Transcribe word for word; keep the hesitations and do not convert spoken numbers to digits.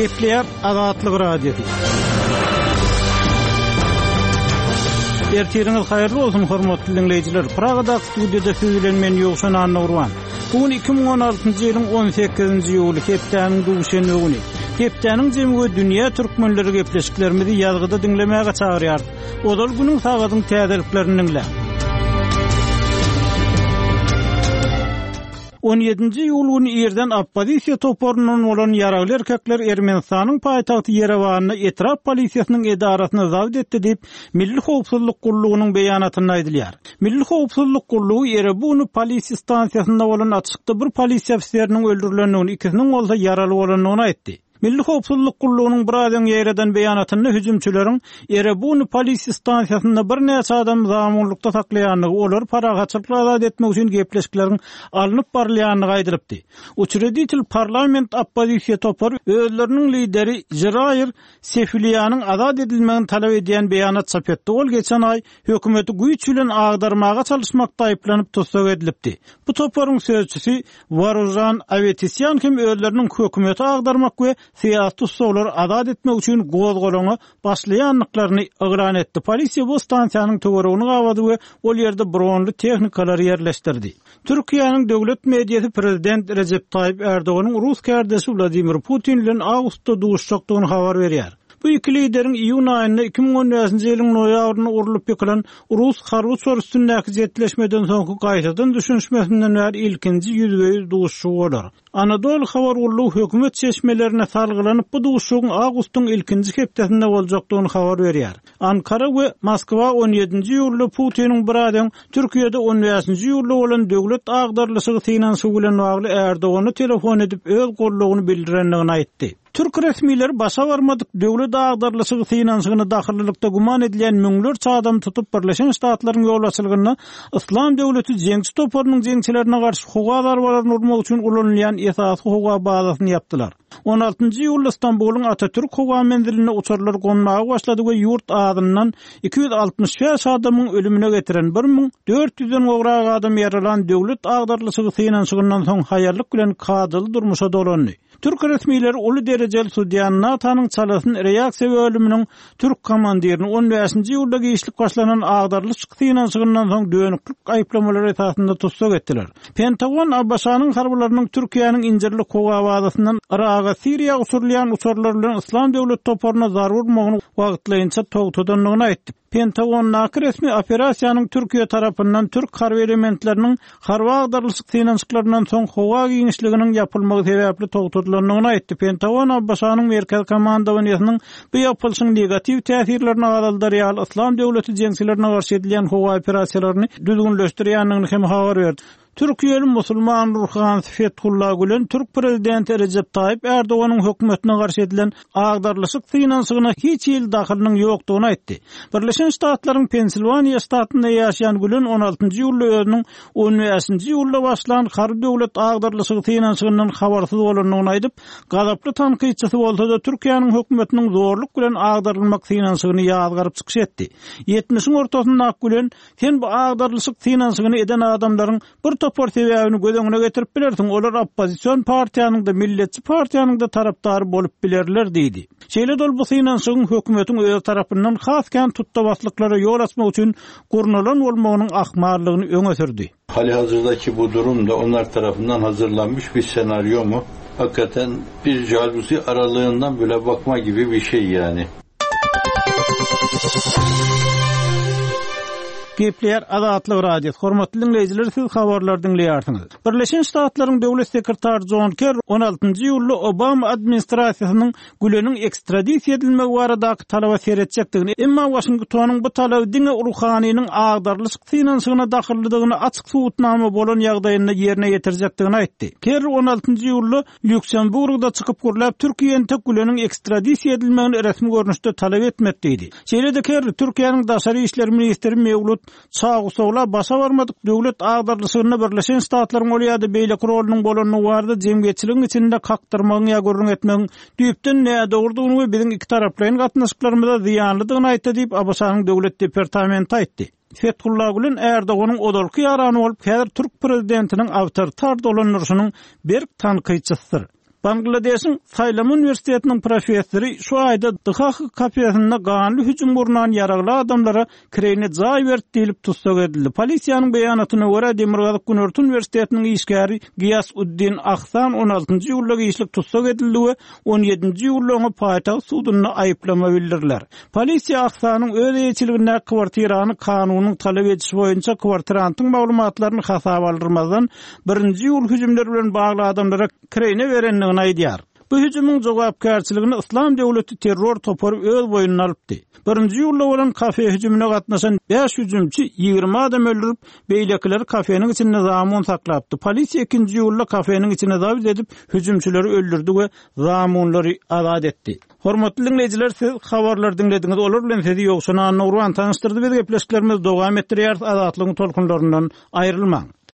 Gepler Azatlyk radiosu. Ertiriniz hayırlı olsun hormatly dinleyijiler. Pragada studiyada söýlenmen ýokşan Anna Urban. Bugün iki bin on altyncy ýylyň on sekizinji ýuly hepdeniň duşen öwüni. Hepdeniň jemgy dünýä türkmenleri gepleşiklerimizi ýazgyda dinlemäge çagyrýar. Odal günüň sagadyň täzeliklerini dinle. on ýedinji ýul güni ýerden oppozisiýa toporundan bolan ýaragly erkekler Ermenistanyň paýtagty Yerewanyna etraf polisiýasynyň edarasyna zabit etdi diýip Milli Howpsuzlyk Gurulugynyň beýanatyny aýdylýar. Milli Howpsuzlyk Gurulugy Erebuny polisiýa stansiýasynda bolan atışykda bir polisiýa ofiseriniň öldürilendigini, ikisiniň bolsa ýaraly bolanyny aýtdy. Milli Howpsuzlyk Gurulugynyň biraden ýerden beýanatyny hüjümçüleriň Erebuny polisiýa stansiýasynda bir näçe adam zamynlykda saklaýanlygy, olar paragatçylyk azad etmek üçin gepleşikleriň alınıp barylýanyny aýdyrypdy. Uçreditil parlament oppozisiýa topar özleriniň lideri Jiraýir Sefiliýanyň azad edilmegini talap edýän beýanat çap etdi. Ol geçen ay hökümeti güýç bilen agdarmaga çalışmakda aýplanyp tutsak edilipdi. Bu toparyň sözçüsi Varuzan Avetisyan kim özleriniň hökümeti agdarmak we siyasi soğlar azad etmek üçin gozgolany başlaýanlyklaryny ýylan etdi. Polisiýa bu stansiýanyň töweregini gawady we ol ýerde bronly tehnikalary ýerleşdirdi. Türkiýanyň döwlet mediýasy prezident Recep Tayyip Erdoğanyň Rus kärdesi Vladimir Putin bilen awgustda duşuşykdygyny habar berýär. Bu iki liderin iyun ayında iki bin on beşinji ýylyň noýabrynda urulyp ýykylan Rus harby soruşturmagy jetleşmeden soňky gaýtadan düşünşmesinden bäri ilkinji ýüzbeýüz duşuşy bolar. Anadolu Habar Gurulugy hökümet çeşmelerine salgylanyp bu duşuşyň awgustyň ilkinji hepdesinde boljakdygyny habar berýär. Ankara we Moskwa on ýedinji ýulda Putiniň biraden Türkiýede on beşinji ýulda bolan döwlet agdarlyşygy finansiýa bilen bagly Erdoğany telefon edip öz gorlugyny bildirendigini aýtdy. Türk resmiýetleri başa barmadyk döwlet agdarlyşygy finansiýasyna dahillykda guman edilen müňlerçe adam tutup Birleşen Ştatlaryň ýolbaşçylygyna Islam döwleti jeňçi toparynyň jeňçilerine garşy hukuk darbarlaryny urmak üçin ulanýan esasy hukuk bazasyny yapdylar. on altyncı ýylda Istanbulyň Atatürk hukuk menziline uçurlar gonmagy başlady we ýurt adyndan iki yüz altmış beş adamyň ölümine getiren bir min dört ýüzden gowrak adam ýaralan döwlet agdarlyşygy finansiýasyndan soň haýarlyk bilen kadyly durmuşa dolandy. Türk resmiýetleri uly derejeli sudiýany Natanyň çalasyny reaksiýa we ölüminiň Türk komandirini on beşinji ýylda giýişlik başlanan agdarlyşyk finansiýasyndan soň dönüklik aýplamalary esasynda tutsak etdiler. Pentagon Abbasanyň harbylarynyň Türkiýanyň injirlik hukuk bazasyndan Iraga, Siriýa usurlayan uçurlar bilen Islam döwlet toparyna zarar urmagyny wagtlaýynça togtadanlygyny aýtdy. Pentagon nakı resmi operasiýanyň Türkiýe tarapyndan Türk harby elementleriniň harby agdarlyşyk finansiýalaryndan soň hukuk giňişliginiň ýapylmagy sebäpli togtadanlygyny aýtdy. Pentagon Abbasanyň merkez komandawasynyň bu ýapylşyň negatiw täsirlerini agaldarýar Islam döwleti jeňçilerine garşy edilen hukuk operasiýalaryny düzgünleşdirýändigini hem habar berdi. Türkiýeli musulman Ruhan Fethullah Gülen Türk prezidenti Recep Tayyip Erdoğanyň hökümetine garşy edilen agdarlyşyk finansiýasyna hiç ýyl dahylynyň ýokdugyny aýtdy. Birleşen Ştatlaryň Pensilvaniýa ştatynda ýaşaýan Gülen on altyncı ýylda özüniň on beşinji ýylda başlanan harby döwlet agdarlyşyk finansiýasyndan habarsyz bolanyny aýdyp, gazaply tanqidçisi bolsa-da Türkiýanyň hökümetiniň zorluk bilen agdarylmak finansiýasyny ýazgaryp çykyş etdi. ýetmişiň ortasynda Gülen, "Sen bu agdarlyşyk finansiýasyny eden adamlaryň bir topar sebäbini gözeňine getirip bilersiň, olar oppozisiýon partiýanyň da milletçi partiýanyň da tarapdary bolup bilerler" diýdi. Şeýle dol bu finansiýasyň hökümetiň öz tarapyndan haskan tutdawatlyklary ýol açmak üçin gurnulan bolmagynyň ahmarlygyny öňe sürdi. Halihazırdaki bu durum da onlar tarafından hazırlanmış bir senaryo mu? Hakikaten bir jaluzi aralığından böyle bakma gibi bir şey yani. Gepler Azatlyk radiosu. Hormatly dinleyijiler, siz habarlar dinleýärsiňiz. Birleşen Ştatlaryň döwlet sekretary John Kerry on altyncı ýylda Obama administrasiýasynyň Güleniň ekstradisiýa edilmegi baradaky talaba seretjekdigini, emma Washingtonyň bu talaby diňe Ruhanynyň agdarlyşyk finansiýasyna dahilligini açyk suwutnama bolan ýagdaýynda ýerine ýetirjekdigini aýtdy. Kerry on altyncı ýylda Lüksemburgda çykyp gürläp Türkiýeň tek Güleniň ekstradisiýa edilmegini resmi görnüşde talap etmekdi diýdi. Şeýle-de Kerry Türkiýanyň daşary işler ministri Mevlut Çağusowla başa barmadyk döwlet agdarlyşygyna Birleşen Ştatlaryň bolýady beýle kurulunyň bolanyny barda jemgyýetçiligiň içinde kakdyrmagyň ýa-görüň etmegiň düýpden näme dogurdygyny we biziň iki taraplaryň gatnaşyklarymyza ziýanlydygyny aýtdy diýip Abbasanyň döwlet departamenti aýtdy. Fethullah Gülen Erdoğanyň odolky ýarany bolup, häzir Türk prezidentiniň awtoritar dolanýarynyň bir tanqidçisidir. Bangladeş'in Saylam Üniversitetining professori şu ayda Dıhaq kafesinde ganly hüjüm urnan yaragly adamlara kireyne jaý berdi diýilip tutsak edildi. Polisiýanyň beýanatyna görä Demirgazyk Günörtü Üniversitetiniň işgäri Giyas Uddin Ahsan on altynjy ýylda geçlik tutsak edildi we on ýedinji ýylda paýtagy sudyna aýyplama bildirdiler. Polisiýa Ahsanyň öz eýçiliginde kwartirany kanunyň talap etişi boýunça kwartirantyň maglumatlaryny hasaba aldyrmazdan birinji ýyl hüjümleri bilen bagly adamlara kireyne berenligini aýdýar. Bu hüjümüň jogapkärçiligini Islam döwleti terror topory öz boýuna alypdy. Birinji ýylda bolan kafe hüjümine gatnaşan beş hüjümçi ýygrima adam öldürip, beýlekiler kafeniň içinde zamun saklapdy. Polisiýa ikinji ýylda kafeniň içine zabit edip hüjümçileri öldürdi we zamunlary azat etdi. Hormatly dinleyijiler, siz habarlar dinlediňiz, olar bilen sizi ýokşuna Nurwan tanıştyrdy. Biz gepleşiklerimiz dowam etdirýär, azatlygyň tolkunlaryndan aýrylmaň.